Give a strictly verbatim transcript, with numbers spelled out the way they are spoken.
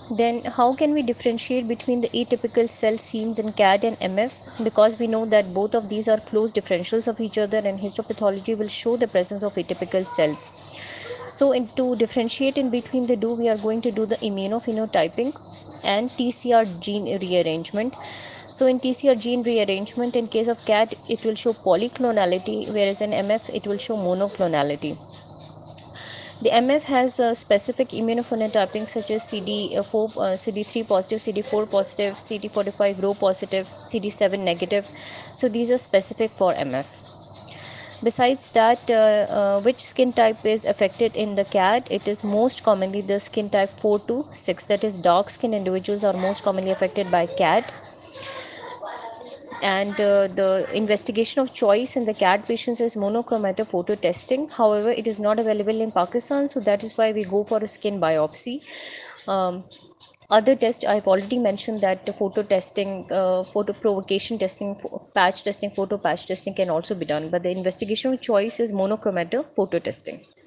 Then how can we differentiate between the atypical cell scenes in C A D and M F? Because we know that both of these are close differentials of each other, and histopathology will show the presence of atypical cells. So in, to differentiate in between the two, we are going to do the immunophenotyping and T C R gene rearrangement. So in T C R gene rearrangement, in case of C A D, it will show polyclonality, whereas in M F, it will show monoclonality. The M F has a specific immunophenotyping such as C D four, uh, C D three positive, C D four positive, C D forty-five Rho positive, C D seven negative. So these are specific for M F. Besides that, uh, uh, which skin type is affected in the C A D? It is most commonly the skin type four to six, that is dark skin individuals are most commonly affected by C A D. And uh, the investigation of choice in the C A D patients is monochromatophototesting testing. However, it is not available in Pakistan, so that is why we go for a skin biopsy. Um, other tests I've already mentioned, that the photo testing, uh, photo provocation testing, patch testing, photo patch testing can also be done, but the investigation of choice is monochromatophototesting testing.